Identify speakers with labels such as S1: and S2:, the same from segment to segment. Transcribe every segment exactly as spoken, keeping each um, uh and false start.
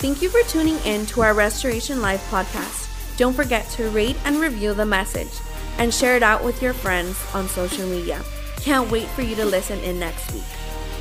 S1: Thank you for tuning in to our Restoration Life podcast. Don't forget to rate and review the message and share it out with your friends on social media. Can't wait for you to listen in next week.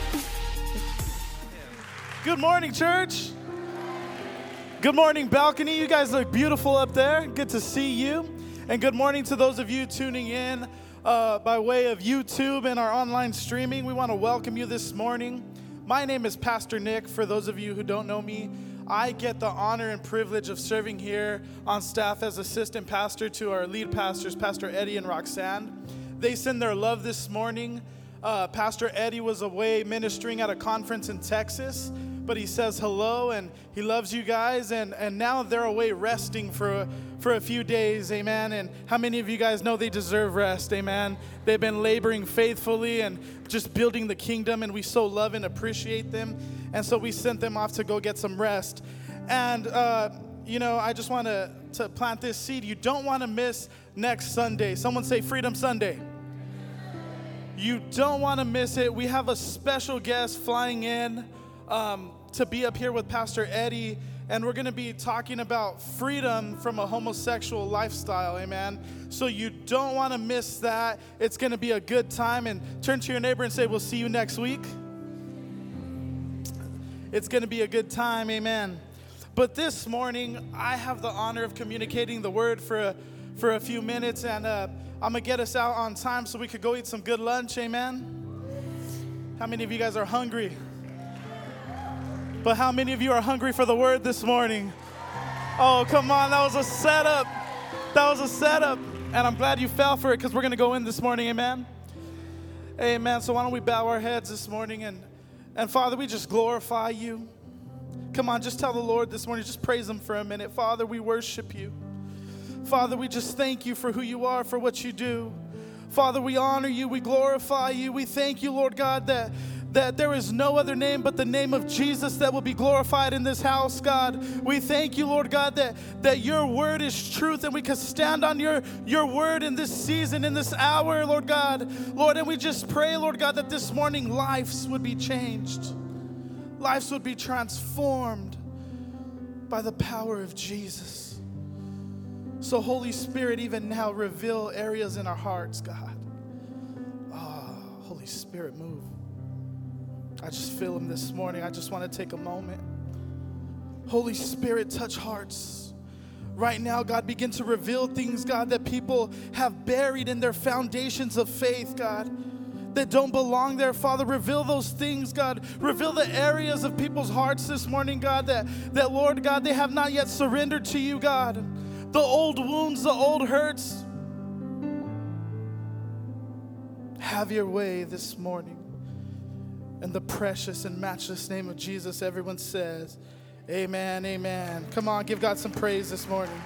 S2: Good morning, church. Good morning, balcony. You guys look beautiful up there. Good to see you. And good morning to those of you tuning in uh, by way of YouTube and our online streaming. We want to welcome you this morning. My name is Pastor Nick. For those of you who don't know me, I get the honor and privilege of serving here on staff as assistant pastor to our lead pastors, Pastor Eddie and Roxanne. They send their love this morning. Uh, Pastor Eddie was away ministering at a conference in Texas, but he says hello and he loves you guys, and, and now they're away resting for, for a few days, amen. And how many of you guys know they deserve rest, amen? They've been laboring faithfully and just building the kingdom, and we so love and appreciate them. And so we sent them off to go get some rest. And, uh, you know, I just want to to plant this seed. You don't want to miss next Sunday. Someone say Freedom Sunday. You don't want to miss it. We have a special guest flying in um, to be up here with Pastor Eddie, and we're going to be talking about freedom from a homosexual lifestyle, amen? So you don't want to miss that. It's going to be a good time. And turn to your neighbor and say, we'll see you next week. It's going to be a good time, amen. But this morning, I have the honor of communicating the word for a, for a few minutes, and uh, I'm going to get us out on time so we could go eat some good lunch, amen? How many of you guys are hungry? But how many of you are hungry for the word this morning? Oh, come on, that was a setup. That was a setup, and I'm glad you fell for it because we're going to go in this morning, amen? Amen. So why don't we bow our heads this morning, and And Father, we just glorify you. Come on, just tell the Lord this morning, just praise him for a minute. Father, we worship you. Father, we just thank you for who you are, for what you do. Father, we honor you, we glorify you. We thank you, Lord God, that, that there is no other name but the name of Jesus that will be glorified in this house, God. We thank you, Lord God, that, that your word is truth, and we can stand on your, your word in this season, in this hour, Lord God. Lord, and we just pray, Lord God, that this morning lives would be changed. Lives would be transformed by the power of Jesus. So Holy Spirit, even now, reveal areas in our hearts, God. Oh, Holy Spirit, move. I just feel him this morning. I just want to take a moment. Holy Spirit, touch hearts. Right now, God, begin to reveal things, God, that people have buried in their foundations of faith, God, that don't belong there. Father, reveal those things, God. Reveal the areas of people's hearts this morning, God, that, that, Lord God, they have not yet surrendered to you, God. The old wounds, the old hurts. Have your way this morning. In the precious and matchless name of Jesus, everyone says, amen, amen. Come on, give God some praise this morning.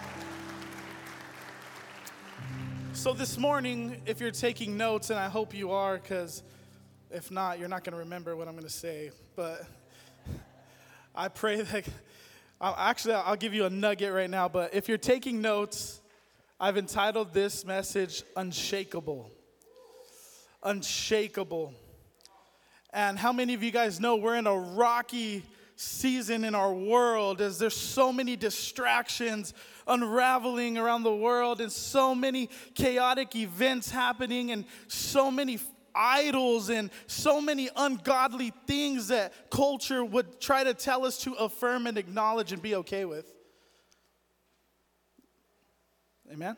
S2: So this morning, if you're taking notes, and I hope you are, because if not, you're not going to remember what I'm going to say. But I pray that, I'll, actually, I'll give you a nugget right now. But if you're taking notes, I've entitled this message, Unshakable. Unshakable. And how many of you guys know we're in a rocky season in our world, as there's so many distractions unraveling around the world, and so many chaotic events happening, and so many idols, and so many ungodly things that culture would try to tell us to affirm and acknowledge and be okay with. Amen?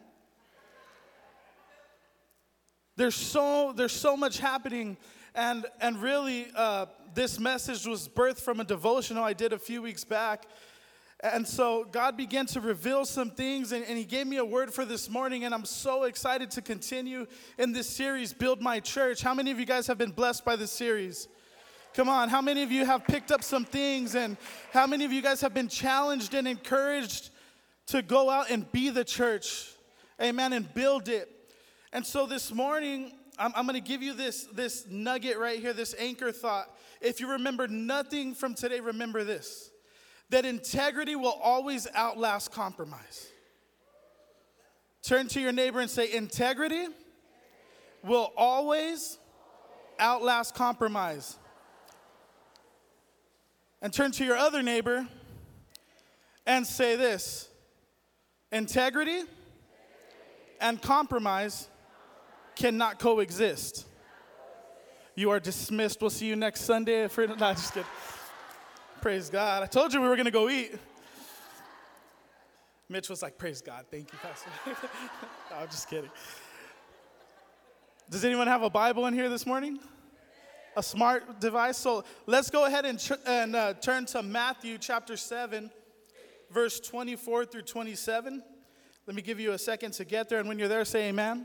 S2: There's so there's so much happening, and and really uh, this message was birthed from a devotional I did a few weeks back. And so God began to reveal some things, and, and he gave me a word for this morning, and I'm so excited to continue in this series, Build My Church. How many of you guys have been blessed by this series? Come on, how many of you have picked up some things, and how many of you guys have been challenged and encouraged to go out and be the church, amen, and build it? And so this morning, I'm, I'm going to give you this, this nugget right here, this anchor thought. If you remember nothing from today, remember this. That integrity will always outlast compromise. Turn to your neighbor and say, integrity will always outlast compromise. And turn to your other neighbor and say this: integrity and compromise cannot coexist. You are dismissed. We'll see you next Sunday. For, no, just kidding. Praise God. I told you we were going to go eat. Mitch was like, praise God. Thank you, Pastor. No, I'm just kidding. Does anyone have a Bible in here this morning? A smart device? So let's go ahead and, tr- and uh, turn to Matthew chapter seven, verse twenty-four through twenty-seven. Let me give you a second to get there, and when you're there, say amen.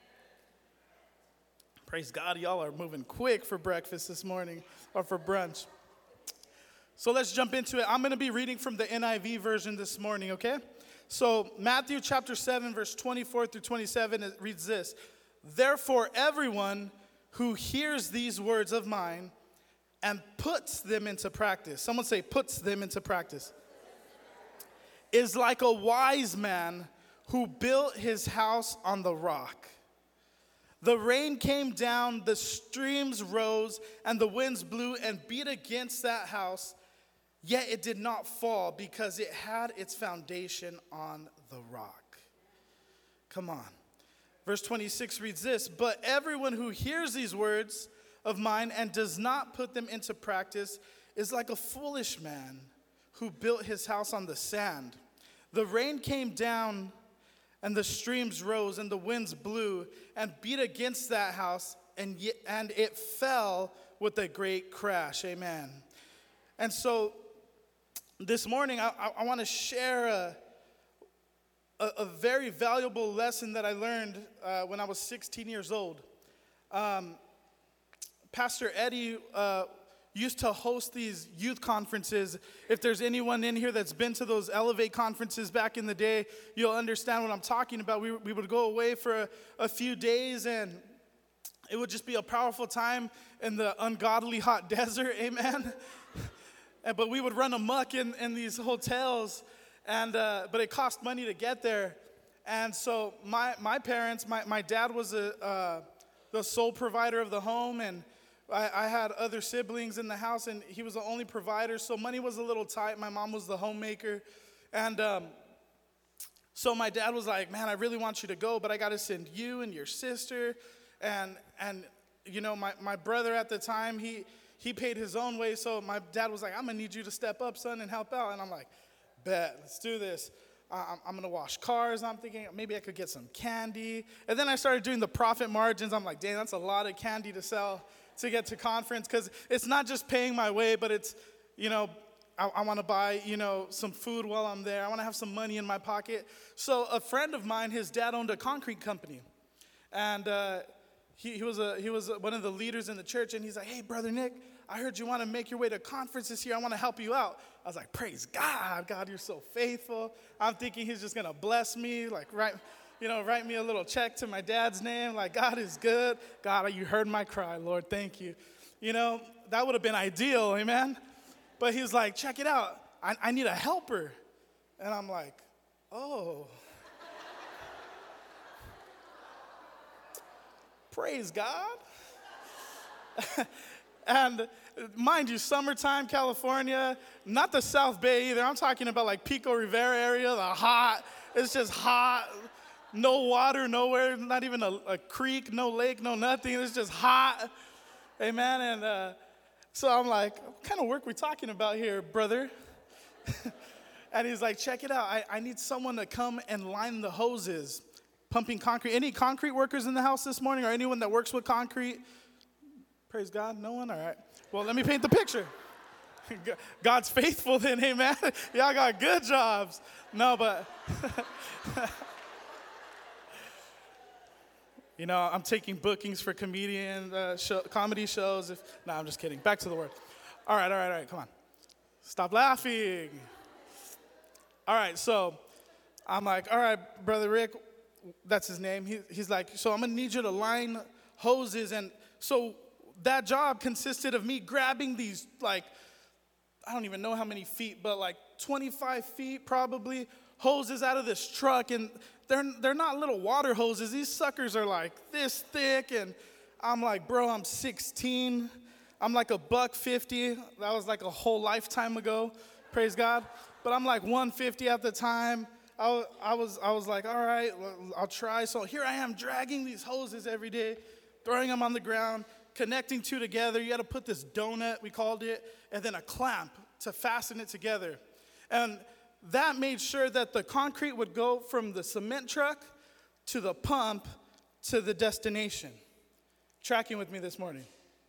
S2: Praise God, y'all are moving quick for breakfast this morning, or for brunch. So let's jump into it. I'm going to be reading from the N I V version this morning, okay? So Matthew chapter seven, verse twenty-four through twenty-seven, it reads this: Therefore, everyone who hears these words of mine and puts them into practice, someone say puts them into practice, is like a wise man who built his house on the rock. The rain came down, the streams rose, and the winds blew and beat against that house, yet it did not fall because it had its foundation on the rock. Come on. Verse twenty-six reads this: But everyone who hears these words of mine and does not put them into practice is like a foolish man who built his house on the sand. The rain came down, and the streams rose, and the winds blew and beat against that house, and y- and it fell with a great crash. Amen. And so this morning, I, I, I want to share a, a, a very valuable lesson that I learned uh, when I was sixteen years old. Um, Pastor Eddie uh, used to host these youth conferences. If there's anyone in here that's been to those Elevate conferences back in the day, you'll understand what I'm talking about. We, we would go away for a, a few days, and it would just be a powerful time in the ungodly hot desert, amen? and, but we would run amok in, in these hotels, and uh, but it cost money to get there. And so my, my parents, my, my dad was a, uh, the sole provider of the home, and I, I had other siblings in the house, and he was the only provider, so money was a little tight. My mom was the homemaker. And um, so my dad was like, man, I really want you to go, but I got to send you and your sister. And, and you know, my, my brother at the time, he, he paid his own way, so my dad was like, I'm going to need you to step up, son, and help out. And I'm like, bet, let's do this. I'm, I'm going to wash cars. I'm thinking maybe I could get some candy. And then I started doing the profit margins. I'm like, dang, that's a lot of candy to sell to get to conference, because it's not just paying my way, but it's, you know, I, I want to buy, you know, some food while I'm there. I want to have some money in my pocket. So a friend of mine, his dad owned a concrete company, and uh, he, he was a he was one of the leaders in the church, and he's like, hey, Brother Nick, I heard you want to make your way to conference this year. I want to help you out. I was like, praise God. God, you're so faithful. I'm thinking he's just going to bless me, like, right, you know, write me a little check to my dad's name. Like, God is good. God, you heard my cry, Lord. Thank you. You know, that would have been ideal, amen? But he's like, check it out. I, I need a helper. And I'm like, oh. Praise God. And mind you, summertime, California, not the South Bay either. I'm talking about like Pico Rivera area, the hot. It's just hot. No water nowhere, not even a, a creek, no lake, no nothing. It's just hot. Amen. And uh, so I'm like, what kind of work we talking about here, brother? And he's like, check it out. I, I need someone to come and line the hoses, pumping concrete. Any concrete workers in the house this morning, or anyone that works with concrete? Praise God. No one? All right. Well, let me paint the picture. God's faithful then, amen. Y'all got good jobs. No, but... You know, I'm taking bookings for comedian uh, show, comedy shows. If no, I'm just kidding. Back to the word. All right, all right, all right. Come on. Stop laughing. All right, so I'm like, all right, Brother Rick, that's his name. He, he's like, so I'm going to need you to line hoses. And so that job consisted of me grabbing these, like, I don't even know how many feet, but like twenty-five feet probably, hoses out of this truck. And they're they're not little water hoses. These suckers are like this thick. And I'm like, bro, I'm sixteen. I'm like a buck fifty. That was like a whole lifetime ago. Praise God. But I'm like one fifty at the time. I, wa- I was I was like, all right, well, I'll try. So here I am dragging these hoses every day, throwing them on the ground, connecting two together. You got to put this donut, we called it, and then a clamp to fasten it together. And that made sure that the concrete would go from the cement truck to the pump to the destination. Tracking with me this morning.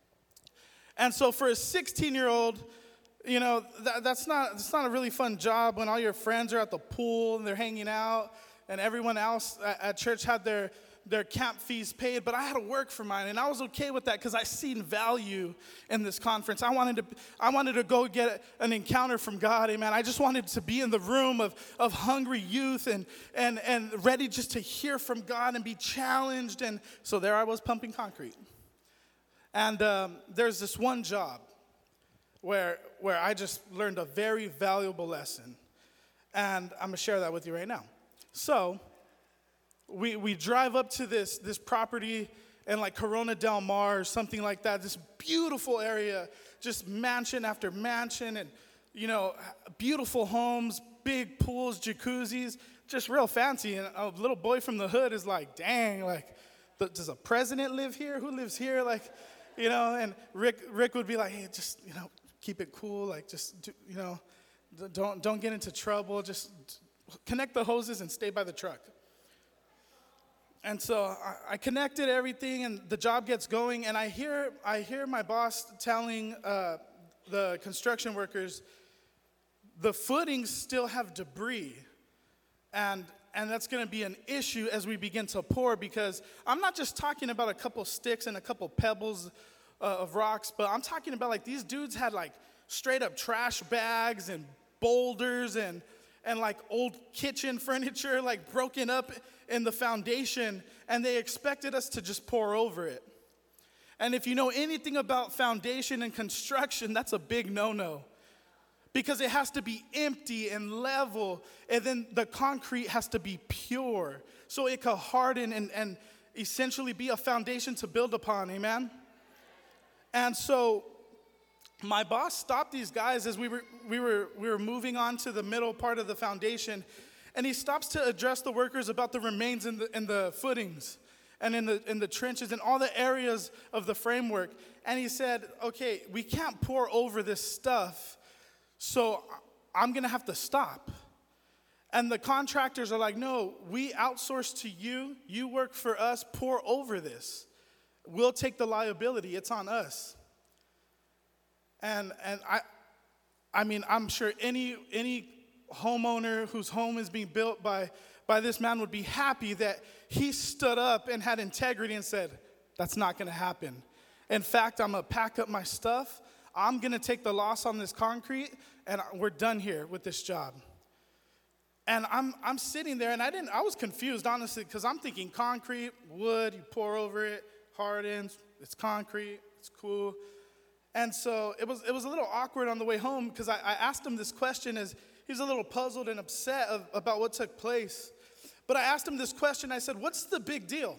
S2: And so for a sixteen-year-old, you know, that, that's not that's not a really fun job when all your friends are at the pool and they're hanging out, and everyone else at, at church had their their camp fees paid, but I had to work for mine, and I was okay with that because I seen value in this conference. I wanted to I wanted to go get an encounter from God, amen. I just wanted to be in the room of, of hungry youth and, and, and ready just to hear from God and be challenged, and so there I was pumping concrete. And um, there's this one job where, where I just learned a very valuable lesson, and I'm going to share that with you right now. So We we drive up to this this property in like Corona Del Mar or something like that, this beautiful area, just mansion after mansion, and, you know, beautiful homes, big pools, jacuzzis, just real fancy. And a little boy from the hood is like, dang, like, does a president live here? Who lives here? Like, you know, and Rick Rick would be like, hey, just, you know, keep it cool, like, just, do, you know, don't don't get into trouble, just connect the hoses and stay by the truck. And so I, I connected everything, and the job gets going, and I hear I hear my boss telling uh, the construction workers, the footings still have debris, and and that's going to be an issue as we begin to pour, because I'm not just talking about a couple sticks and a couple pebbles uh, of rocks, but I'm talking about, like, these dudes had like straight up trash bags and boulders and and like old kitchen furniture, like broken up in the foundation, and they expected us to just pour over it. And if you know anything about foundation and construction, that's a big no-no, because it has to be empty and level, and then the concrete has to be pure, so it can harden and, and essentially be a foundation to build upon, amen? And so my boss stopped these guys as we were we were we were moving on to the middle part of the foundation, and he stops to address the workers about the remains in the in the footings and in the in the trenches and all the areas of the framework. And he said, "Okay, we can't pour over this stuff, so I'm gonna have to stop." And the contractors are like, "No, we outsource to you. You work for us. Pour over this. We'll take the liability. It's on us." And and I, I mean, I'm sure any any homeowner whose home is being built by by this man would be happy that he stood up and had integrity and said, "That's not going to happen. In fact, I'm gonna pack up my stuff. I'm gonna take the loss on this concrete, and we're done here with this job." And I'm I'm sitting there, and I didn't. I was confused, honestly, because I'm thinking concrete, wood, you pour over it, hardens, it's concrete, it's cool. And so it was it was a little awkward on the way home, because I, I asked him this question as he was a little puzzled and upset of, about what took place. But I asked him this question. I said, "What's the big deal?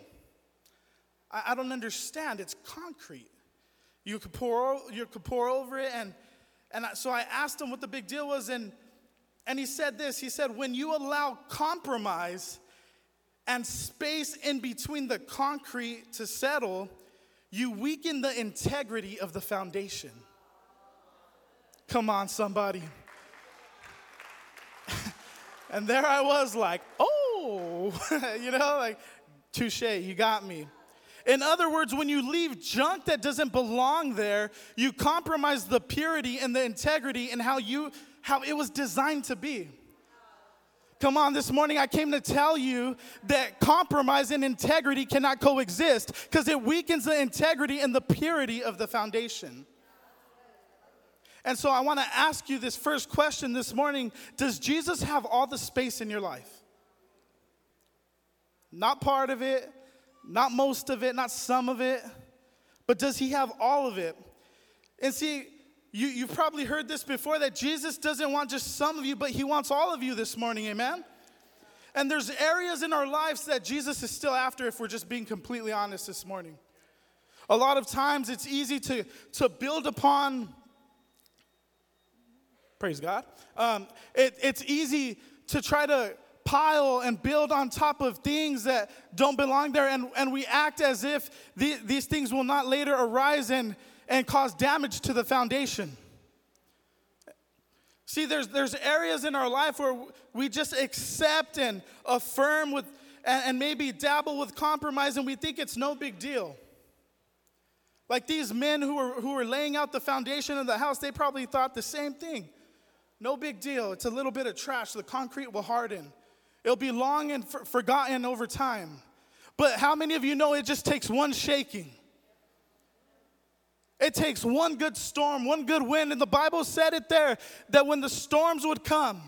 S2: I, I don't understand. It's concrete. You could pour you could pour over it." And and I, so I asked him what the big deal was, and and he said this. He said, "When you allow compromise and space in between the concrete to settle, you weaken the integrity of the foundation." Come on, somebody. And there I was like, oh, you know, like, touche, you got me. In other words, when you leave junk that doesn't belong there, you compromise the purity and the integrity and how you how it was designed to be. Come on, this morning I came to tell you that compromise and integrity cannot coexist, because it weakens the integrity and the purity of the foundation. And so I want to ask you this first question this morning. Does Jesus have all the space in your life? Not part of it, not most of it, not some of it, but does he have all of it? And see, You, you've probably heard this before, that Jesus doesn't want just some of you, but he wants all of you this morning, amen? And there's areas in our lives that Jesus is still after, if we're just being completely honest this morning. A lot of times it's easy to, to build upon Praise God. Um, it, it's easy to try to pile and build on top of things that don't belong there, and, and we act as if the, these things will not later arise and, and cause damage to the foundation. See, there's, there's areas in our life where we just accept and affirm with, and, and maybe dabble with compromise, and we think it's no big deal. Like these men who were, who were laying out the foundation of the house, they probably thought the same thing. No big deal. It's a little bit of trash. The concrete will harden. It'll be long and for, forgotten over time. But how many of you know it just takes one shaking? It takes one good storm, one good wind. And the Bible said it there, that when the storms would come,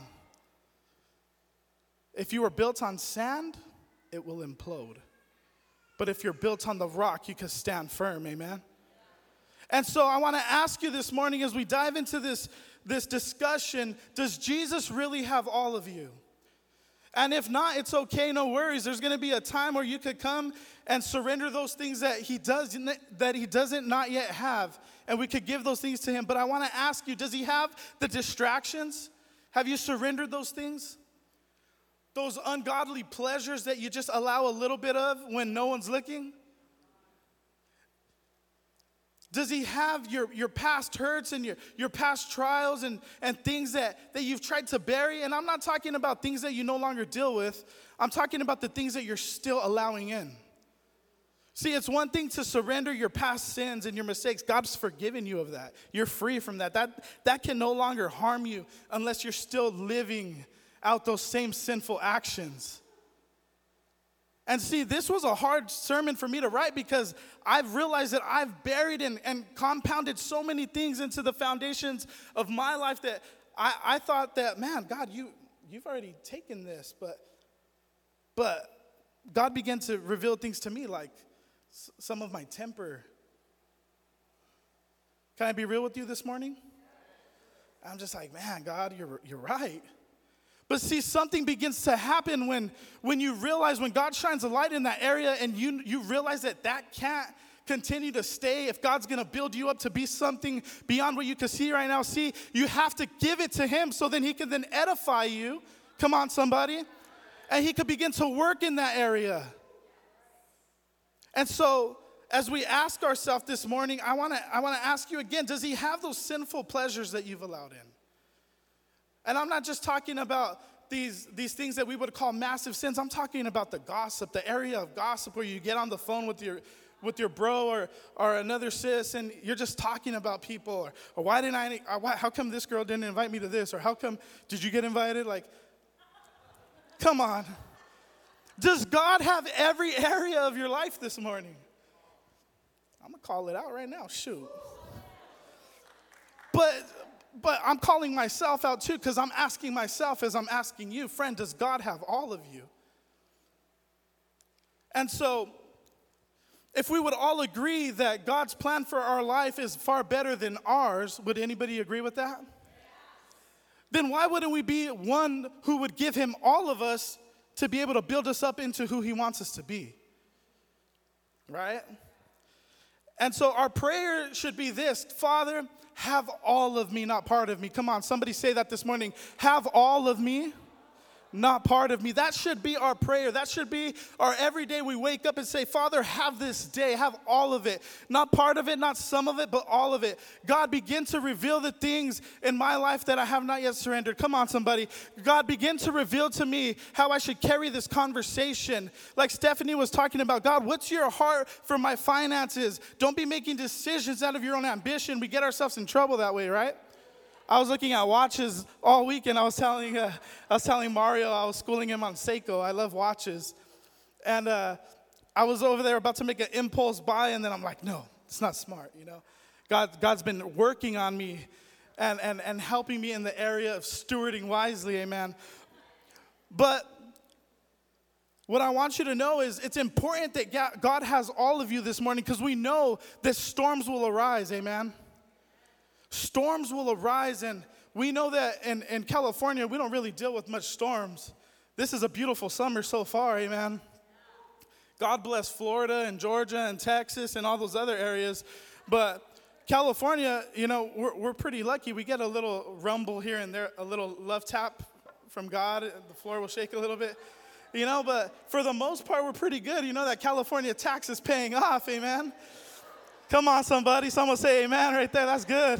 S2: if you are built on sand, it will implode. But if you're built on the rock, you can stand firm, amen? And so I want to ask you this morning as we dive into this, this discussion, does Jesus really have all of you? And if not, it's okay, no worries. There's going to be a time where you could come and surrender those things that he does that he doesn't not yet have, and we could give those things to him. But I want to ask you, does he have the distractions? Have you surrendered those things? Those ungodly pleasures that you just allow a little bit of when no one's looking? Does he have your, your past hurts and your, your past trials and, and things that, that you've tried to bury? And I'm not talking about things that you no longer deal with. I'm talking about the things that you're still allowing in. See, it's one thing to surrender your past sins and your mistakes. God's forgiven you of that. You're free from that. That, that can no longer harm you unless you're still living out those same sinful actions. And see, this was a hard sermon for me to write because I've realized that I've buried and, and compounded so many things into the foundations of my life that I, I thought that, man, God, you, you've already taken this. But, but God began to reveal things to me like s- some of my temper. Can I be real with you this morning? I'm just like, man, God, you're, you're right. But see, something begins to happen when, when you realize, when God shines a light in that area and you, you realize that that can't continue to stay. If God's going to build you up to be something beyond what you can see right now, see, you have to give it to him so then he can then edify you. Come on, somebody. And he could begin to work in that area. And so as we ask ourselves this morning, I want to I want to ask you again, does he have those sinful pleasures that you've allowed in? And I'm not just talking about these, these things that we would call massive sins. I'm talking about the gossip, the area of gossip where you get on the phone with your with your bro or, or another sis and you're just talking about people. Or, or why didn't I, or why, how come this girl didn't invite me to this? Or how come, did you get invited? Like, come on. Does God have every area of your life this morning? I'm going to call it out right now. Shoot. But... But I'm calling myself out too because I'm asking myself as I'm asking you, friend, does God have all of you? And so, if we would all agree that God's plan for our life is far better than ours, would anybody agree with that? Then why wouldn't we be one who would give him all of us to be able to build us up into who he wants us to be? Right? And so our prayer should be this: Father, have all of me, not part of me. Come on, somebody say that this morning. Have all of me, not part of me. That should be our prayer. That should be our every day we wake up and say, Father, have this day, have all of it. Not part of it, not some of it, but all of it. God, begin to reveal the things in my life that I have not yet surrendered. Come on, somebody. God, begin to reveal to me how I should carry this conversation. Like Stephanie was talking about, God, what's your heart for my finances? Don't be making decisions out of your own ambition. We get ourselves in trouble that way, right? I was looking at watches all week, and I was telling uh, I was telling Mario, I was schooling him on Seiko. I love watches. And uh, I was over there about to make an impulse buy, and then I'm like, no, it's not smart, you know. God, God's been working on me and, and, and helping me in the area of stewarding wisely, amen. But what I want you to know is it's important that God has all of you this morning because we know that storms will arise, amen. Storms will arise, and we know that in, in California, we don't really deal with much storms. This is a beautiful summer so far, amen. God bless Florida and Georgia and Texas and all those other areas. But California, you know, we're, we're pretty lucky. We get a little rumble here and there, a little love tap from God. The floor will shake a little bit, you know, but for the most part, we're pretty good. You know, that California tax is paying off, amen? Come on, somebody. Someone say amen right there. That's good.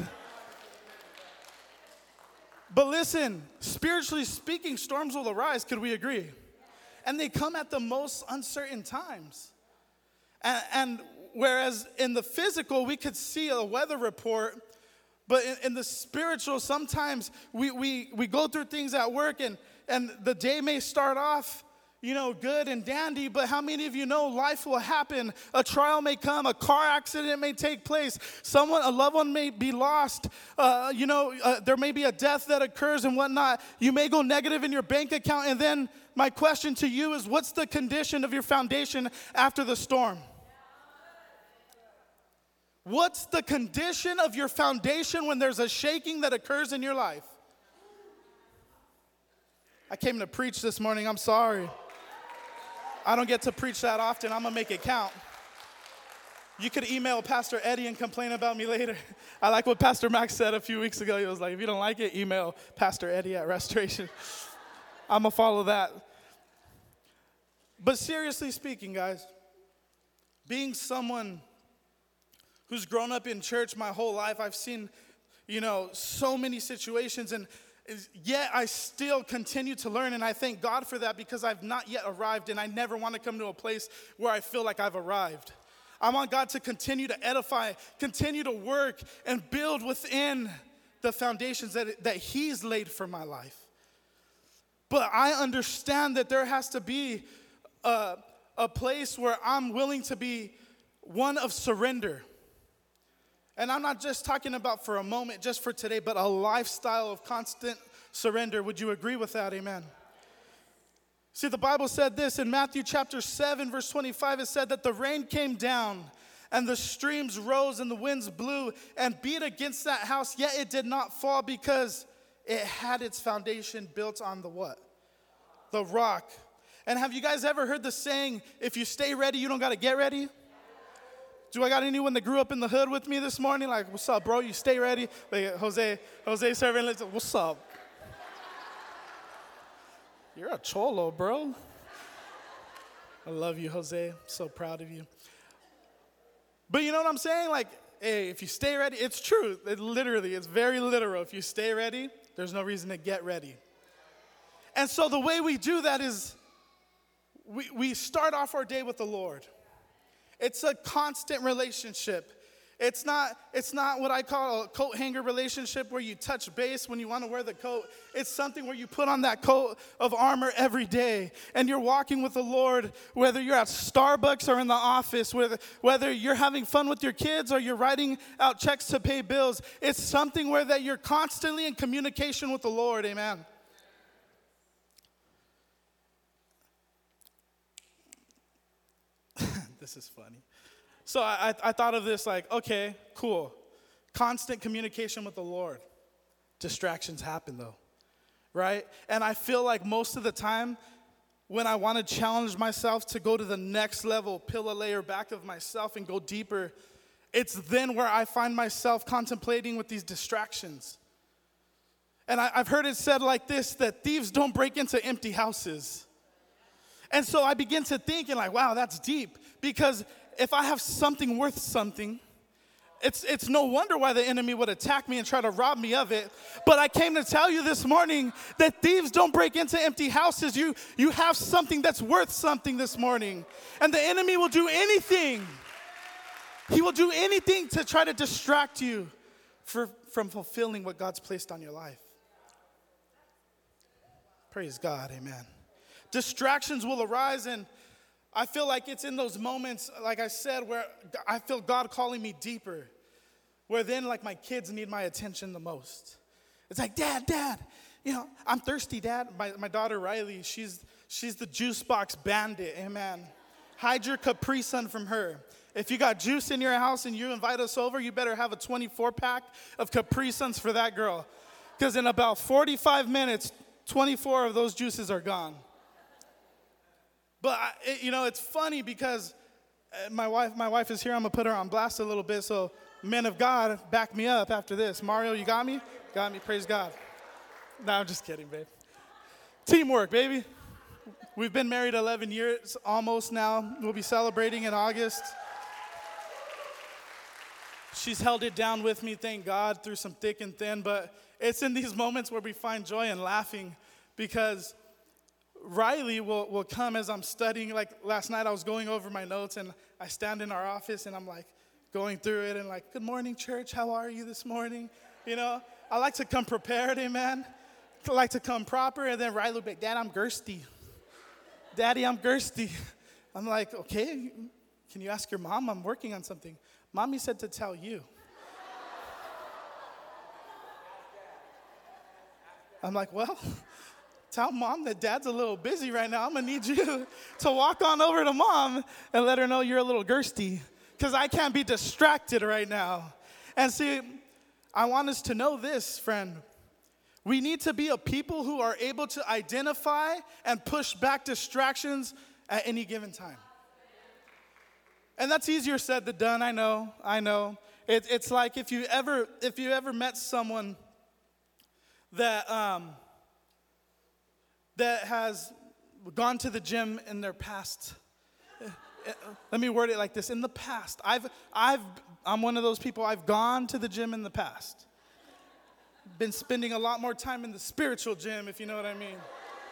S2: But listen, spiritually speaking, storms will arise. Could we agree? And they come at the most uncertain times. And, and whereas in the physical, we could see a weather report, but in, in the spiritual, sometimes we, we, we go through things at work, and, and the day may start off, you know, good and dandy, but how many of you know life will happen? A trial may come, a car accident may take place, someone, a loved one may be lost, uh, you know, uh, there may be a death that occurs and whatnot. You may go negative in your bank account, and then my question to you is, what's the condition of your foundation after the storm? What's the condition of your foundation when there's a shaking that occurs in your life? I came to preach this morning, I'm sorry. I don't get to preach that often. I'm going to make it count. You could email Pastor Eddie and complain about me later. I like what Pastor Max said a few weeks ago. He was like, if you don't like it, email Pastor Eddie at Restoration. I'm going to follow that. But seriously speaking, guys, being someone who's grown up in church my whole life, I've seen, you know, so many situations, and yet I still continue to learn, and I thank God for that, because I've not yet arrived, and I never want to come to a place where I feel like I've arrived. I want God to continue to edify, continue to work, and build within the foundations that, that He's laid for my life. But I understand that there has to be a, a place where I'm willing to be one of surrender. And I'm not just talking about for a moment, just for today, but a lifestyle of constant surrender. Would you agree with that? Amen. See, the Bible said this in Matthew chapter seven, verse twenty-five. It said that the rain came down and the streams rose and the winds blew and beat against that house, yet it did not fall because it had its foundation built on the what? The rock. And have you guys ever heard the saying, if you stay ready, you don't got to get ready? Do I got anyone that grew up in the hood with me this morning? Like, what's up, bro? You stay ready? Like, Jose, Jose serving, what's up? You're a cholo, bro. I love you, Jose. I'm so proud of you. But you know what I'm saying? Like, hey, if you stay ready, it's true. It literally, it's very literal. If you stay ready, there's no reason to get ready. And so the way we do that is we, we start off our day with the Lord. It's a constant relationship. It's not, it's not what I call a coat hanger relationship where you touch base when you want to wear the coat. It's something where you put on that coat of armor every day, and you're walking with the Lord, whether you're at Starbucks or in the office, whether, whether you're having fun with your kids or you're writing out checks to pay bills. It's something where that you're constantly in communication with the Lord. Amen. This is funny. So I, I thought of this like, okay, cool. Constant communication with the Lord. Distractions happen though, right? And I feel like most of the time when I want to challenge myself to go to the next level, peel a layer back of myself and go deeper, it's then where I find myself contemplating with these distractions. And I, I've heard it said like this, that thieves don't break into empty houses. And so I begin to think and like, wow, that's deep. Because if I have something worth something, it's it's no wonder why the enemy would attack me and try to rob me of it. But I came to tell you this morning that thieves don't break into empty houses. You, you have something that's worth something this morning. And the enemy will do anything. He will do anything to try to distract you for, from fulfilling what God's placed on your life. Praise God, amen. Distractions will arise, and I feel like it's in those moments, like I said, where I feel God calling me deeper, where then like my kids need my attention the most. It's like, Dad, Dad, you know, I'm thirsty, Dad. My, my daughter Riley, she's she's the juice box bandit, amen. Hide your Capri Sun from her. If you got juice in your house and you invite us over, you better have a twenty-four pack of Capri Suns for that girl. Because in about forty-five minutes, twenty-four of those juices are gone. But, I, it, you know, it's funny because my wife my wife is here. I'm going to put her on blast a little bit. So men of God, back me up after this. Mario, you got me? Got me, praise God. No, I'm just kidding, babe. Teamwork, baby. We've been married eleven years almost now. We'll be celebrating in August. She's held it down with me, thank God, through some thick and thin. But it's in these moments where we find joy and laughing, because Riley will, will come as I'm studying. Like last night I was going over my notes, and I stand in our office and I'm like going through it and like, good morning, church. How are you this morning? You know, I like to come prepared, amen. I like to come proper. And then Riley will be like, Dad, I'm thirsty. Daddy, I'm thirsty. I'm like, okay, can you ask your mom? I'm working on something. Mommy said to tell you. I'm like, well, tell mom that dad's a little busy right now. I'm going to need you to walk on over to mom and let her know you're a little thirsty, because I can't be distracted right now. And see, I want us to know this, friend. We need to be a people who are able to identify and push back distractions at any given time. And that's easier said than done, I know, I know. It, it's like if you ever if you ever met someone that um, that has gone to the gym in their past. Let me word it like this. In the past, I've I've I'm one of those people. I've gone to the gym in the past. Been spending a lot more time in the spiritual gym, if you know what I mean.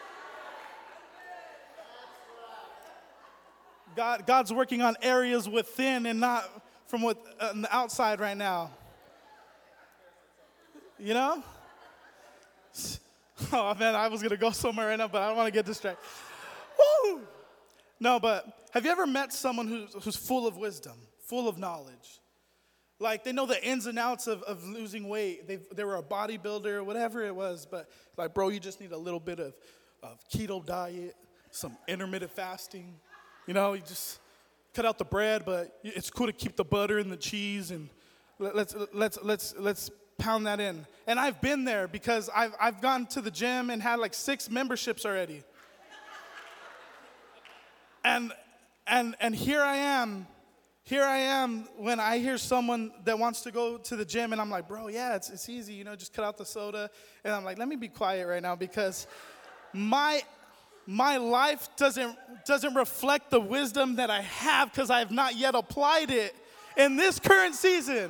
S2: God, God's working on areas within and not from what uh, on the outside right now. You know? Oh man, I was gonna go somewhere right now, but I don't want to get distracted. Woo! No, but have you ever met someone who's who's full of wisdom, full of knowledge? Like, they know the ins and outs of, of losing weight. They they were a bodybuilder, whatever it was. But, like, bro, you just need a little bit of, of keto diet, some intermittent fasting. You know, you just cut out the bread, but it's cool to keep the butter and the cheese. And let's let's let's let's pound that in. And I've been there because I've I've gone to the gym and had, like, six memberships already. And and and here I am. Here I am when I hear someone that wants to go to the gym, and I'm like, bro, yeah, it's it's easy, you know, just cut out the soda. And I'm like, let me be quiet right now, because my my life doesn't doesn't reflect the wisdom that I have, because I have not yet applied it in this current season.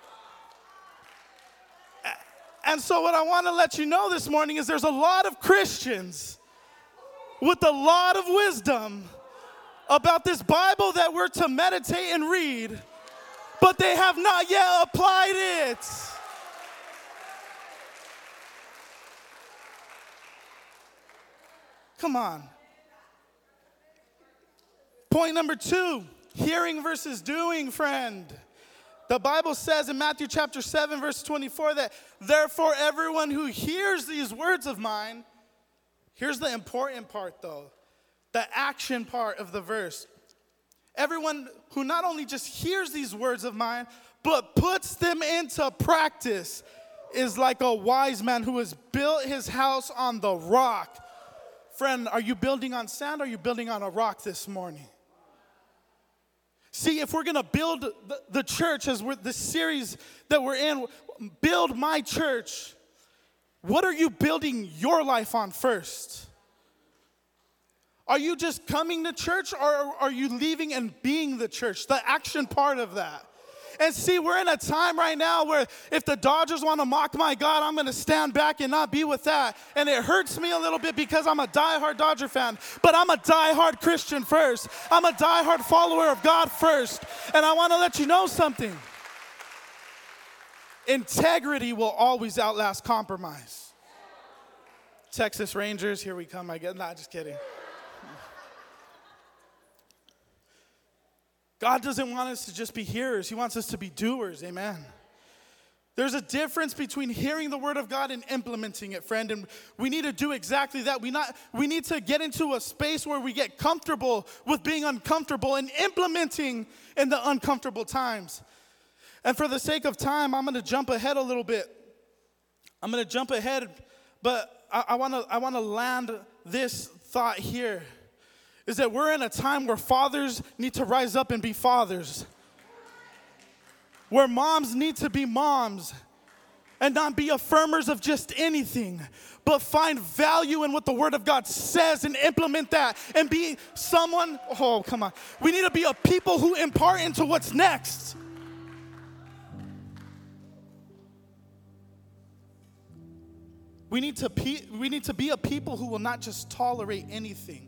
S2: And so what I want to let you know this morning is there's a lot of Christians with a lot of wisdom about this Bible that we're to meditate and read, but they have not yet applied it. Come on. Point number two, hearing versus doing, friend. The Bible says in Matthew chapter seven, verse twenty-four, that therefore everyone who hears these words of mine, here's the important part though, the action part of the verse. Everyone who not only just hears these words of mine, but puts them into practice is like a wise man who has built his house on the rock. Friend, are you building on sand or are you building on a rock this morning? See, if we're going to build the, the church, as we're, the series that we're in, build my church, what are you building your life on first? Are you just coming to church, or are you leaving and being the church? The action part of that. And see, we're in a time right now where if the Dodgers want to mock my God, I'm going to stand back and not be with that. And it hurts me a little bit because I'm a diehard Dodger fan, but I'm a diehard Christian first. I'm a diehard follower of God first. And I want to let you know something. Integrity will always outlast compromise. Texas Rangers, here we come, I guess. Nah, just kidding. God doesn't want us to just be hearers. He wants us to be doers, amen. There's a difference between hearing the word of God and implementing it, friend, and we need to do exactly that. We not we need to get into a space where we get comfortable with being uncomfortable and implementing in the uncomfortable times. And for the sake of time, I'm going to jump ahead a little bit. I'm going to jump ahead, but I want to I want to land this thought here. Is that we're in a time where fathers need to rise up and be fathers. where moms need to be moms and not be affirmers of just anything, but find value in what the Word of God says and implement that and be someone, oh, come on. We need to be a people who impart into what's next. We need to pe- we need to be a people who will not just tolerate anything.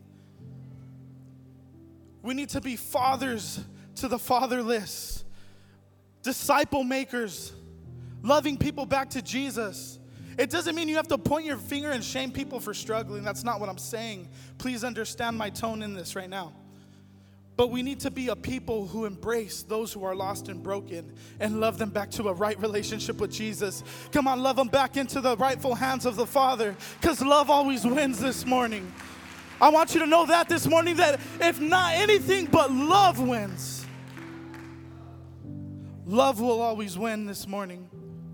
S2: We need to be fathers to the fatherless, disciple makers, loving people back to Jesus. It doesn't mean you have to point your finger and shame people for struggling. That's not what I'm saying. Please understand my tone in this right now. But we need to be a people who embrace those who are lost and broken and love them back to a right relationship with Jesus. Come on, love them back into the rightful hands of the Father, because love always wins this morning. I want you to know that this morning, that if not anything but love wins. Love will always win this morning.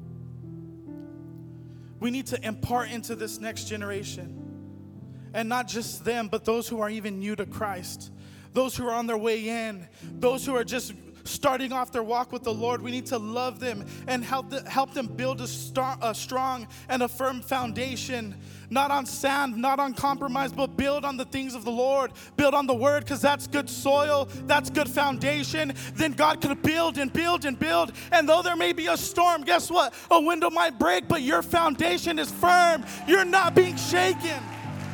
S2: We need to impart into this next generation, and not just them, but those who are even new to Christ. Those who are on their way in, those who are just starting off their walk with the Lord. We need to love them and help them, help them build a, star, a strong and a firm foundation, not on sand, not on compromise, but build on the things of the Lord. Build on the Word, because that's good soil, that's good foundation. Then God could build and build and build. And though there may be a storm, guess what? A window might break, but your foundation is firm. You're not being shaken.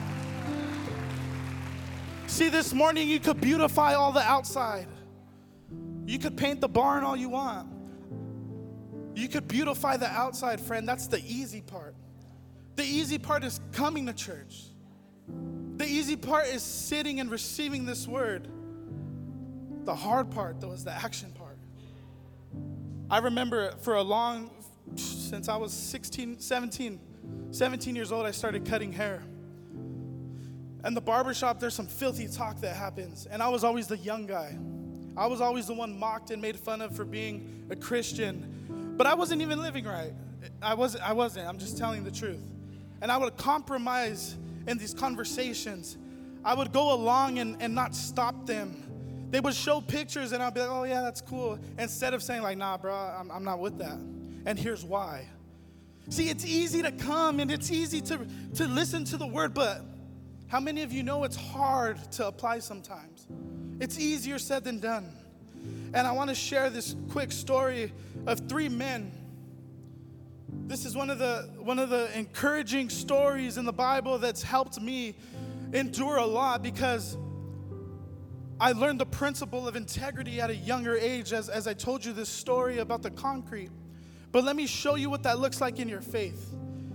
S2: See, this morning you could beautify all the outside. You could paint the barn all you want. You could beautify the outside, friend. That's the easy part. The easy part is coming to church. The easy part is sitting and receiving this word. The hard part, though, is the action part. I remember for a long, since I was sixteen, seventeen, seventeen years old, I started cutting hair. And the barbershop, there's some filthy talk that happens. And I was always the young guy. I was always the one mocked and made fun of for being a Christian. But I wasn't even living right. I wasn't, I wasn't. I'm just telling the truth. And I would compromise in these conversations. I would go along and, and not stop them. They would show pictures and I'd be like, oh yeah, that's cool. Instead of saying like, nah, bro, I'm, I'm not with that. And here's why. See, it's easy to come and it's easy to, to listen to the word, but how many of you know it's hard to apply sometimes? It's easier said than done. And I want to share this quick story of three men. This is one of the one of the encouraging stories in the Bible that's helped me endure a lot, because I learned the principle of integrity at a younger age, as, as I told you this story about the concrete. But let me show you what that looks like in your faith.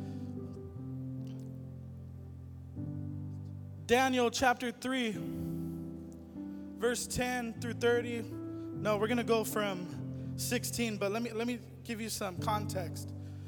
S2: Daniel chapter three, verse ten through thirty. No, we're going to go from sixteen, but let me let me give you some context.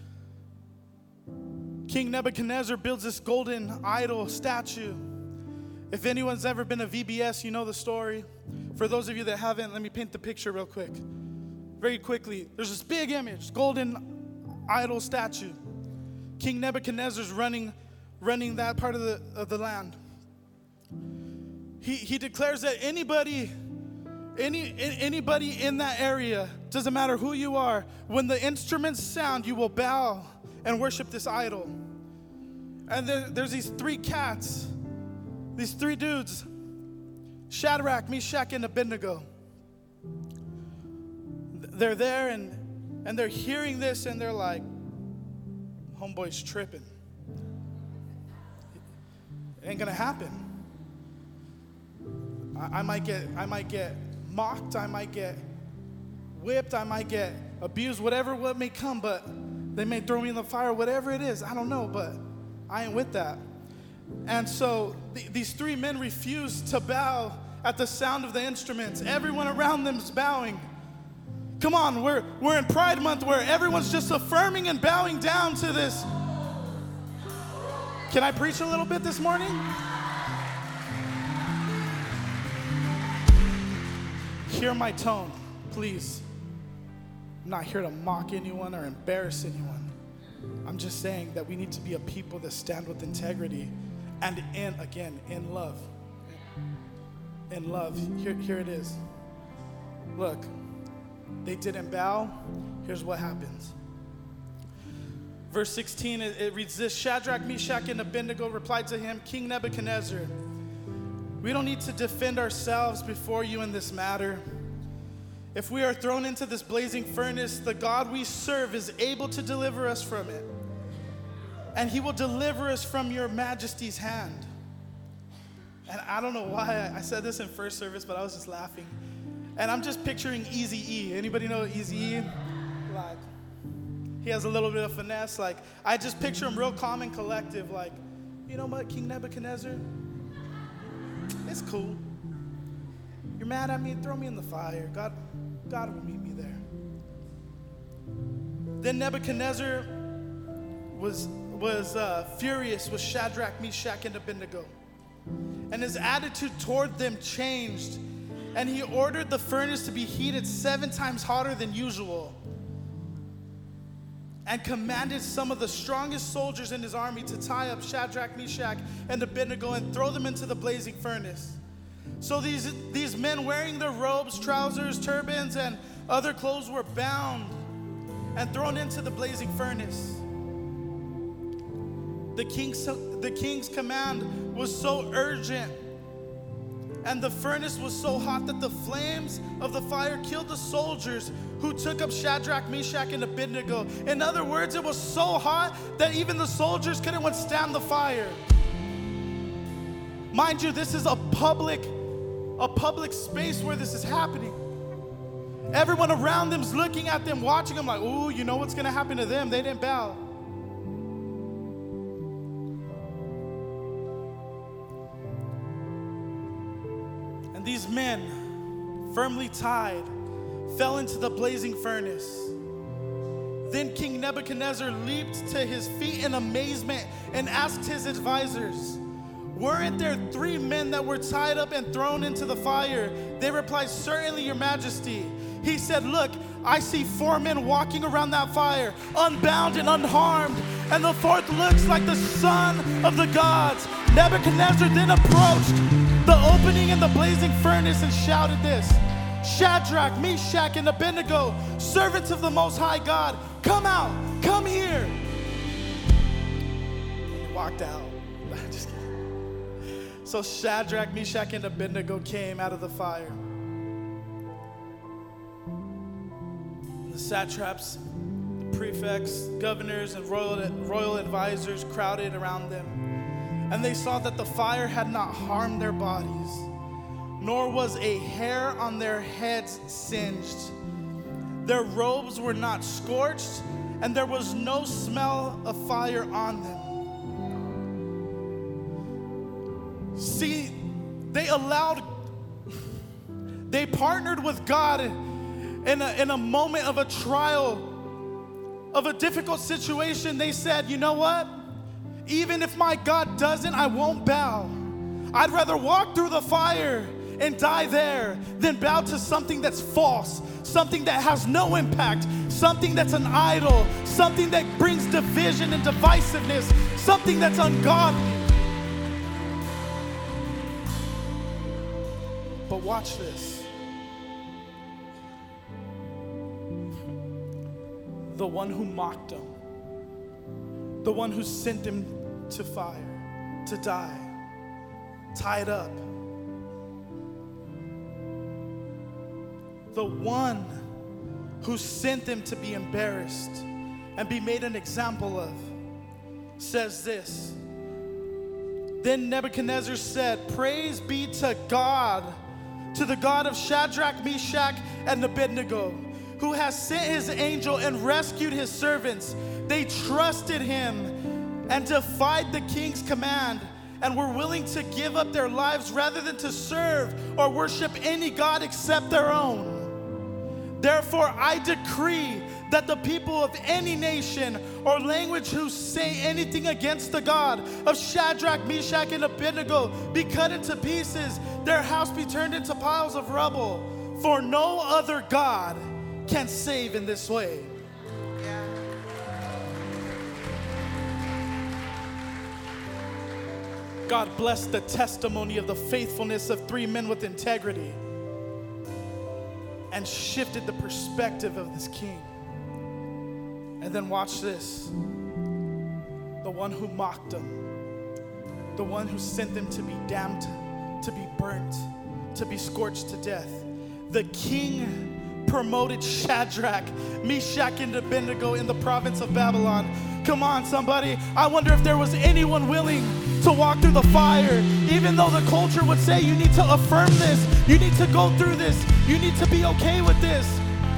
S2: King Nebuchadnezzar builds this golden idol statue. If anyone's ever been to V B S, you know the story. For those of you that haven't, let me paint the picture real quick. Very quickly. There's this big image, golden idol statue. King Nebuchadnezzar's running running that part of the of the land. He, he declares that anybody, any, anybody in that area, doesn't matter who you are, when the instruments sound, you will bow and worship this idol. And there, there's these three cats, these three dudes, Shadrach, Meshach, and Abednego. They're there and, and they're hearing this and they're like, homeboy's tripping. It ain't gonna happen. I might get I might get mocked, I might get whipped, I might get abused, whatever what may come, but they may throw me in the fire, whatever it is, I don't know, but I ain't with that. And so th- these three men refuse to bow at the sound of the instruments. Everyone around them is bowing. Come on, we're we're in Pride Month where everyone's just affirming and bowing down to this. Can I preach a little bit this morning? Hear my tone, please. I'm not here to mock anyone or embarrass anyone. I'm just saying that we need to be a people that stand with integrity and in, again, in love. In love. Here, here it is. Look, they didn't bow. Here's what happens. Verse sixteen, it, it reads this: Shadrach, Meshach, and Abednego replied to him, King Nebuchadnezzar, we don't need to defend ourselves before you in this matter. If we are thrown into this blazing furnace, the God we serve is able to deliver us from it. And he will deliver us from your majesty's hand. And I don't know why I said this in first service, but I was just laughing. And I'm just picturing Eazy-E. Anybody know Eazy-E? Like, he has a little bit of finesse. Like, I just picture him real calm and collective. Like, you know what, King Nebuchadnezzar? It's cool. You're mad at me? Throw me in the fire. God, God will meet me there. Then Nebuchadnezzar was, was uh, furious with Shadrach, Meshach, and Abednego. And his attitude toward them changed. And he ordered the furnace to be heated seven times hotter than usual. And commanded some of the strongest soldiers in his army to tie up Shadrach, Meshach, and Abednego and throw them into the blazing furnace. So these, these men wearing their robes, trousers, turbans, and other clothes were bound and thrown into the blazing furnace. The king's, the king's command was so urgent, and the furnace was so hot that the flames of the fire killed the soldiers who took up Shadrach, Meshach, and Abednego. In other words, it was so hot that even the soldiers couldn't withstand the fire. Mind you, this is a public, a public space where this is happening. Everyone around them is looking at them, watching them like, ooh, you know what's going to happen to them? They didn't bow. These men, firmly tied, fell into the blazing furnace. Then King Nebuchadnezzar leaped to his feet in amazement and asked his advisors, weren't there three men that were tied up and thrown into the fire? They replied, certainly, your majesty. He said, look, I see four men walking around that fire, unbound and unharmed, and the fourth looks like the son of the gods. Nebuchadnezzar then approached the opening in the blazing furnace and shouted this: Shadrach, Meshach, and Abednego, servants of the Most High God, come out, come here. He walked out. Just kidding. So Shadrach, Meshach, and Abednego came out of the fire. The satraps, the prefects, governors, and royal, royal advisors crowded around them. And they saw that the fire had not harmed their bodies, nor was a hair on their heads singed. Their robes were not scorched, and there was no smell of fire on them. See, they allowed, they partnered with God in a, in a moment of a trial, of a difficult situation. They said, you know what? Even if my God doesn't, I won't bow. I'd rather walk through the fire and die there than bow to something that's false, something that has no impact, something that's an idol, something that brings division and divisiveness, something that's ungodly. But watch this. The one who mocked him, the one who sent him to fire, to die, tied up. The one who sent them to be embarrassed and be made an example of, says this: Then Nebuchadnezzar said, praise be to God, to the God of Shadrach, Meshach, and Abednego, who has sent his angel and rescued his servants. They trusted him and defied the king's command and were willing to give up their lives rather than to serve or worship any god except their own. Therefore, I decree that the people of any nation or language who say anything against the God of Shadrach, Meshach, and Abednego be cut into pieces, their house be turned into piles of rubble. For no other God can save in this way. God bless the testimony of the faithfulness of three men with integrity. and shifted the perspective of this king. And then watch this. The one who mocked him, the one who sent them to be damned, to be burnt, to be scorched to death. The king promoted Shadrach, Meshach, and Abednego in the province of Babylon. Come on, somebody. I wonder if there was anyone willing to walk through the fire, even though the culture would say you need to affirm this, you need to go through this, you need to be okay with this.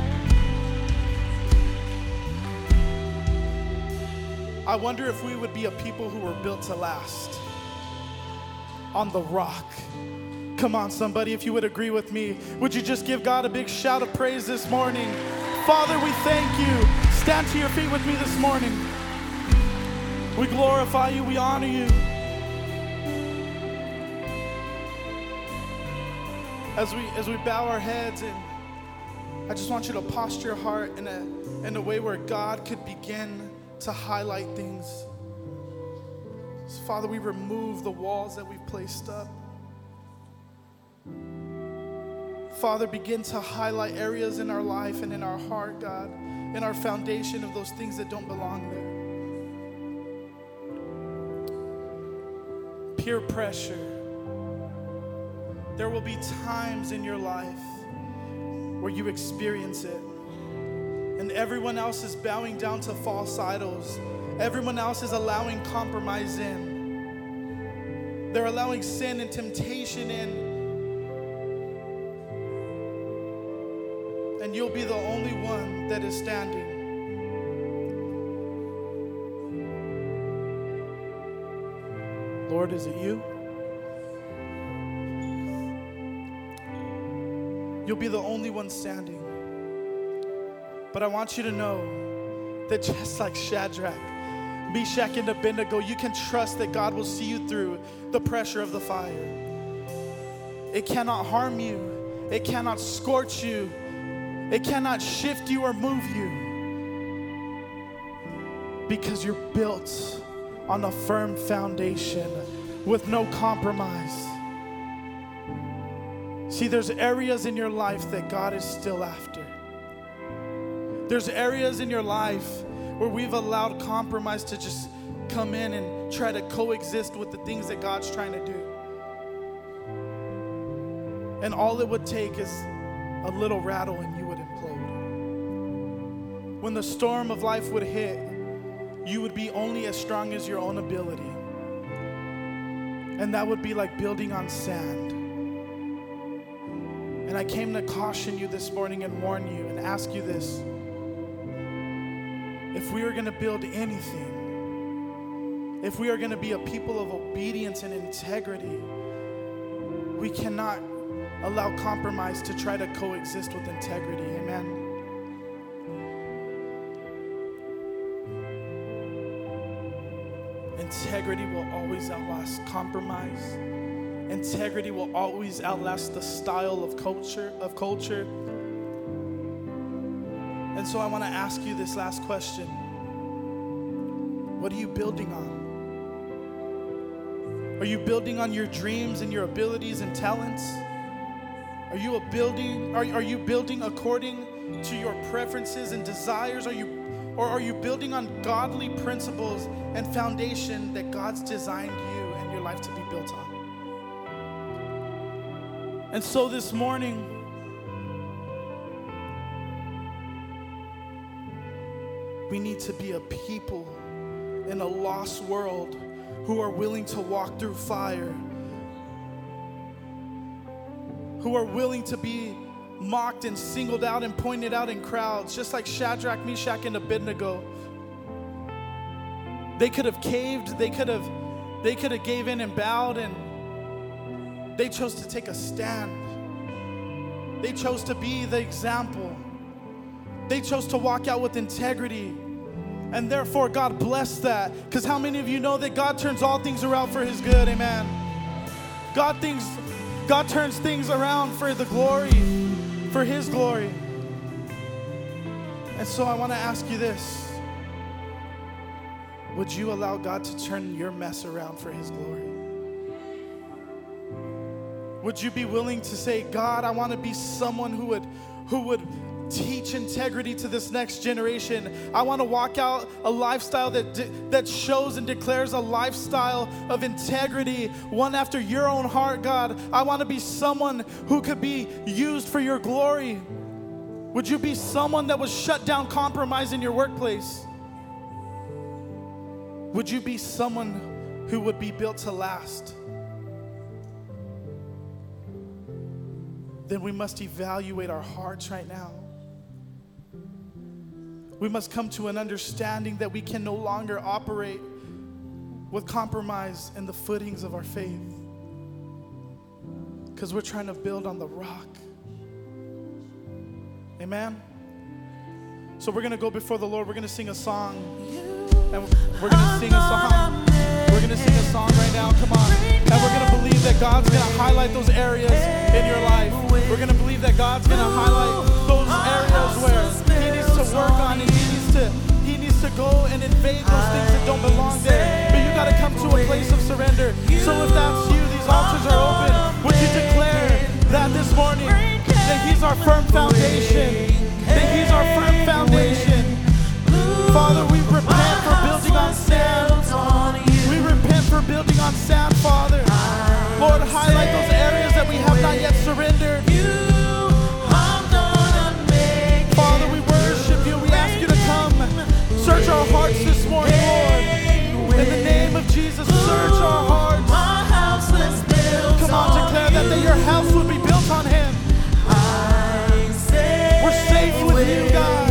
S2: I wonder if we would be a people who were built to last on the rock. Come on, somebody, if you would agree with me, would you just give God a big shout of praise this morning? Father, we thank you. Stand to your feet with me this morning. We glorify you, we honor you. As we as we bow our heads, and I just want you to posture your heart in a in a way where God could begin to highlight things. So Father, we remove the walls that we've placed up. Father, begin to highlight areas in our life and in our heart, God, in our foundation of those things that don't belong there. Peer pressure. There will be times in your life where you experience it, and everyone else is bowing down to false idols. Everyone else is allowing compromise in. They're allowing sin and temptation in. And you'll be the only one that is standing. Lord, is it you? You'll be the only one standing. But I want you to know that just like Shadrach, Meshach, and Abednego, you can trust that God will see you through the pressure of the fire. It cannot harm you. It cannot scorch you. It cannot shift you or move you, because you're built on a firm foundation with no compromise. See, there's areas in your life that God is still after. There's areas in your life where we've allowed compromise to just come in and try to coexist with the things that God's trying to do. And all it would take is a little rattle and you would implode. When the storm of life would hit, you would be only as strong as your own ability. And that would be like building on sand. And I came to caution you this morning and warn you and ask you this. If we are going to build anything, if we are going to be a people of obedience and integrity, we cannot allow compromise to try to coexist with integrity. Amen. Integrity will always outlast compromise. Integrity will always outlast the style of culture of culture. And so I want to ask you this last question. What are you building on? Are you building on your dreams and your abilities and talents? Are you a building? Are, are you building according to your preferences and desires? Are you, or are you building on godly principles and foundation that God's designed you and your life to be built on? And so this morning, we need to be a people in a lost world who are willing to walk through fire, who are willing to be mocked and singled out and pointed out in crowds, just like Shadrach, Meshach, and Abednego. They could have caved, they could have, they could have gave in and bowed, and they chose to take a stand. They chose to be the example. They chose to walk out with integrity. And therefore, God bless that. Because how many of you know that God turns all things around for his good? Amen. God things, God turns things around for the glory, for his glory. And so I want to ask you this. Would you allow God to turn your mess around for his glory? Would you be willing to say, God, I want to be someone who would who would teach integrity to this next generation. I want to walk out a lifestyle that de- that shows and declares a lifestyle of integrity, one after your own heart, God. I want to be someone who could be used for your glory. Would you be someone that would shut down compromise in your workplace? Would you be someone who would be built to last? Then we must evaluate our hearts right now. We must come to an understanding that we can no longer operate with compromise in the footings of our faith, because we're trying to build on the rock. Amen? So we're going to go before the Lord. We're going to sing a song. And we're going to sing a song. We're going to sing a song right now. Come on. And we're going to believe that God's going to highlight those areas in your life. We're going to believe that God's going to highlight those areas where He needs to work on and He needs to He needs to go and invade those things that don't belong there. But you got to come to a place of surrender. So if that's you, these altars are open. Would you declare that this morning, that He's our firm foundation, that He's our firm foundation. Father, we repent for building on sand. We repent for building on sand, Father. Lord, highlight those areas that we have not yet surrendered. Father, we worship You. We ask You to come. Search our hearts this morning, Lord. In the name of Jesus, search our hearts. Come on, declare that, that Your house would be built on Him. We're safe with You, God.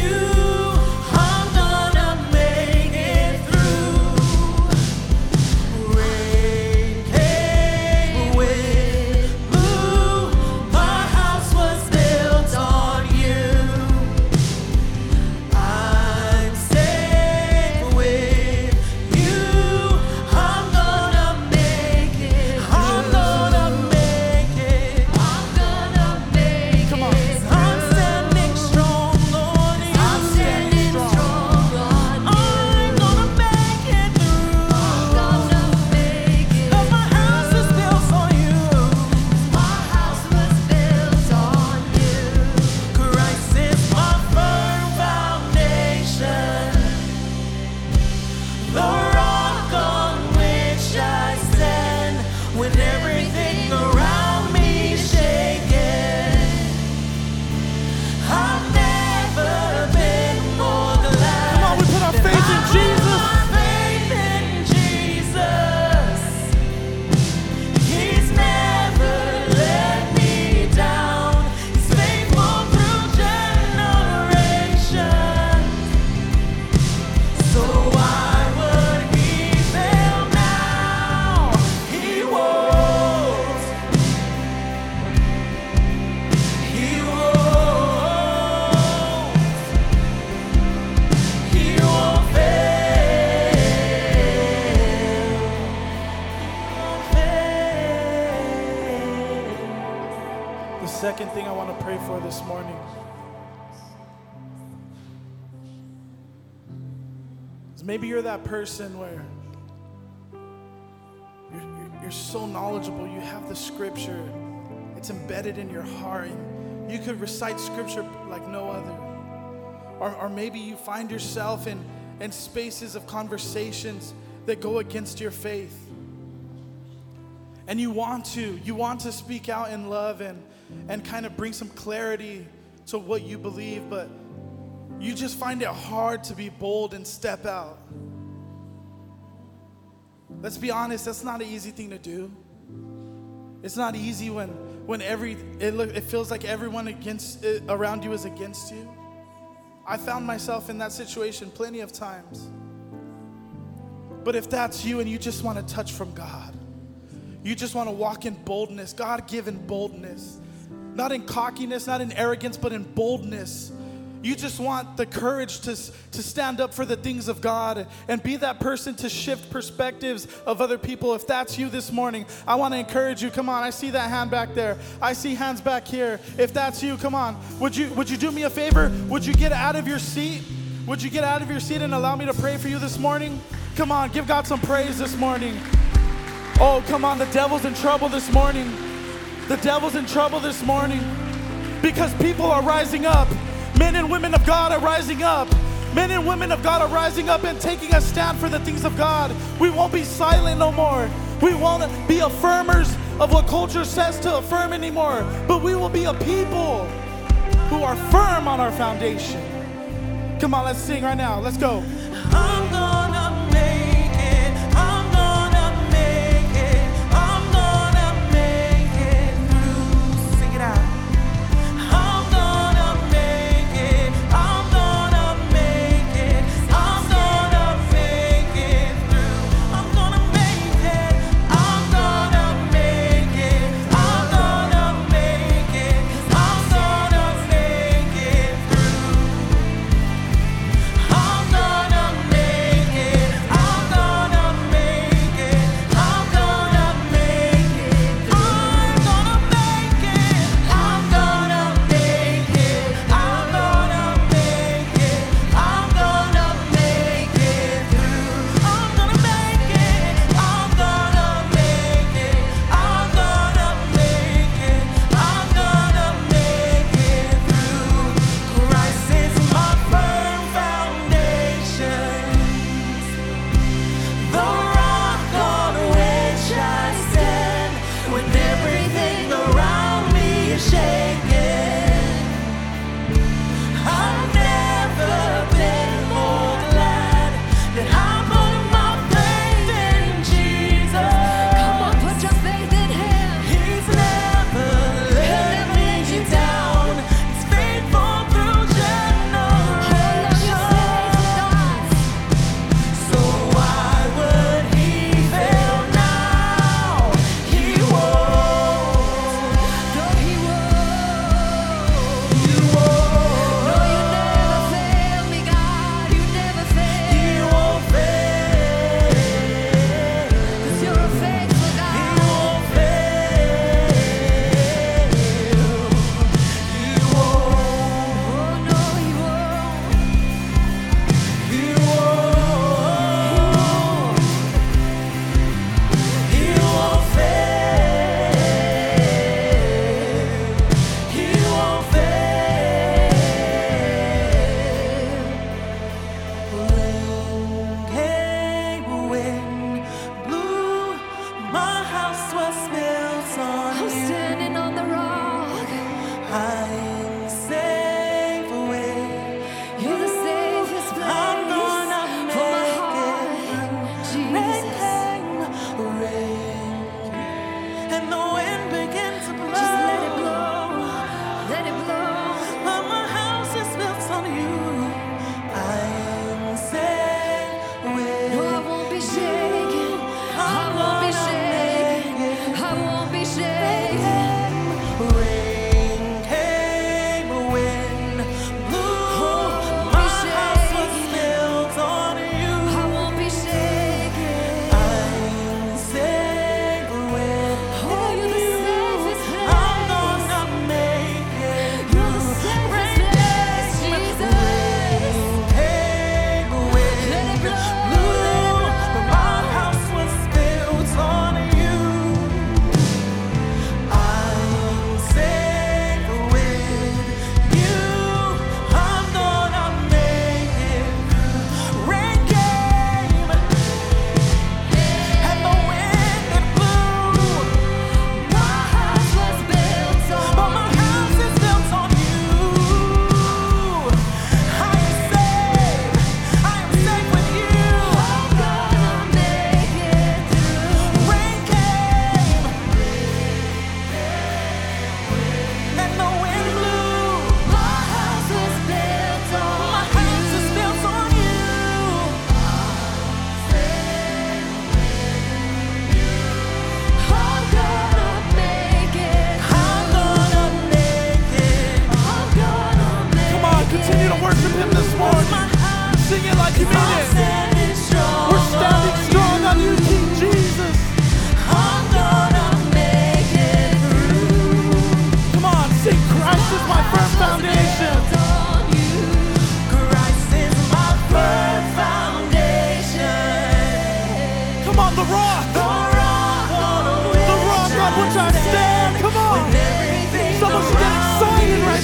S2: Second thing I want to pray for this morning is maybe you're that person where you're, you're, you're so knowledgeable, you have the scripture, it's embedded in your heart, and you could recite scripture like no other. Or, or maybe you find yourself in, in spaces of conversations that go against your faith. And you want to, you want to speak out in love and and kind of bring some clarity to what you believe, but you just find it hard to be bold and step out. Let's be honest, that's not an easy thing to do. It's not easy when when every it, look, it feels like everyone against it, around you is against you. I found myself in that situation plenty of times. But if that's you and you just want to touch from God, you just want to walk in boldness, God-given boldness, not in cockiness, not in arrogance, but in boldness. You just want the courage to, to stand up for the things of God and be that person to shift perspectives of other people. If that's you this morning, I want to encourage you. Come on, I see that hand back there. I see hands back here. If that's you, come on. Would you, would you do me a favor? Would you get out of your seat? Would you get out of your seat and allow me to pray for you this morning? Come on, give God some praise this morning. Oh, come on, the devil's in trouble this morning. The devil's in trouble this morning. because people are rising up. Men and women of God are rising up. Men and women of God are rising up and taking a stand for the things of God. We won't be silent no more. We won't be affirmers of what culture says to affirm anymore, but we will be a people who are firm on our foundation. Come on, let's sing right now. Let's go.
S3: I'm gonna make it. I'm gonna make it. I'm gonna make it through. Sing it out. I'm gonna make it. I'm gonna make it. I'm gonna make it through. I'm gonna make it. I'm gonna make it. I'm gonna make it. I'm gonna make it through. I'm gonna make it. I'm gonna make it. I'm gonna make it. I'm gonna make it. I'm gonna make it. I'm gonna make it. I'm gonna make it through. I'm gonna make it. I'm gonna make it. I'm gonna make it. I'm gonna make it through. Christ is my firm foundation, the rock on which I stand when everything around me is shaking. I've never been more glad that I put my faith in Jesus.
S4: Come on, put your faith in Him.
S3: He's never let me down. He's faithful through generations. So why would He fail now? He won't.
S4: No, He won't.
S3: He won't.
S4: No, you never fail me, God. You never fail.
S3: He won't fail.
S4: 'Cause you're a faithful
S3: He
S4: God.
S3: won't fail. He won't.
S4: Oh, no, He won't.
S3: He won't. He won't fail. He won't fail. Rain came, wind blew, my house was built on
S4: I'm
S3: you.
S4: standing on the rock.
S3: I'm safe with
S4: You're the safest place
S3: I'm gonna
S4: for my
S3: make
S4: heart.
S3: Rain
S4: Jesus,
S3: came, rain came, and the wind began to blow.
S4: just let it blow. Let it blow.
S3: But my house is built on you. I'm safe with
S4: No, I won't be shaken. I
S3: I'm
S4: won't be
S3: gonna
S4: shaken.
S3: make it.
S4: I won't be shaken.
S3: Rain came, wind blew.
S4: won't
S3: My
S4: be
S3: house was
S4: shaken.
S3: built on you.
S4: I won't be shaken.
S3: I'm safe with
S4: Oh, you're the
S3: you.
S4: safest place.
S3: I'm gonna make it.
S4: You're the safest
S3: Rain
S4: place,
S3: came,
S4: Jesus.
S3: rain came, wind
S4: Let it blow,
S3: blew.
S4: let it blow.
S3: But my house was built on you. I'm safe with you. I'm gonna make it. Rain came and the wind it blew.
S4: My house was built
S3: But
S4: on
S3: my
S4: you.
S3: house is built on you. I am safe. I am safe with you.
S4: I'm gonna make it through.
S3: Rain came and the wind blew.
S4: My house was built on
S3: My house is built on you.
S4: I'm gonna make it.
S3: I'm gonna make it.
S4: I'm gonna make
S2: Come on, continue to worship Him this morning.
S3: My house,
S2: Sing it like you mean
S3: I'm
S2: it.
S3: standing strong.
S2: We're standing
S3: on
S2: strong
S3: you.
S2: on you, King Jesus.
S3: I'm gonna make it through.
S2: Come on, sing Christ is my firm foundation.
S4: on you.
S3: Christ is my firm foundation.
S2: Come on, the rock.
S3: The rock on which
S2: The rock on which I stand. Come on.
S3: everything
S2: Someone should get excited right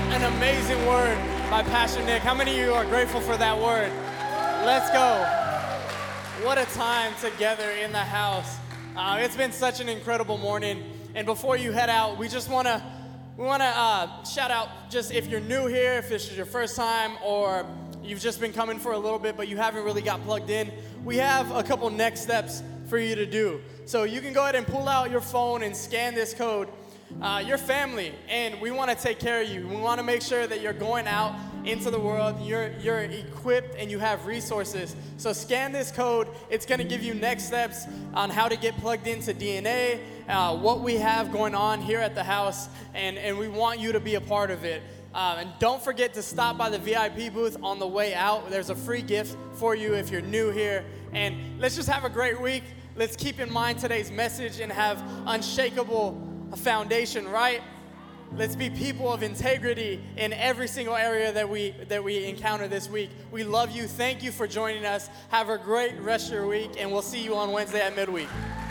S5: an amazing word by Pastor Nick. How many of you are grateful for that word? Let's go. What a time together in the house. Uh, it's been such an incredible morning. And before you head out, we just want to we want to uh, shout out, just if you're new here, if this is your first time, or you've just been coming for a little bit, but you haven't really got plugged in, we have a couple next steps for you to do. So you can go ahead and pull out your phone and scan this code. Uh, your family, and we want to take care of you. We want to make sure that you're going out into the world, you're, you're equipped, and you have resources. So scan this code. It's going to give you next steps on how to get plugged into D N A, uh, what we have going on here at the house, and, and we want you to be a part of it. Um, and don't forget to stop by the V I P booth on the way out. There's a free gift for you if you're new here. And let's just have a great week. Let's keep in mind today's message and have unshakable a foundation, right? Let's be people of integrity in every single area that we that we encounter this week. We love you. Thank you for joining us. Have a great rest of your week, and we'll see you on Wednesday at midweek.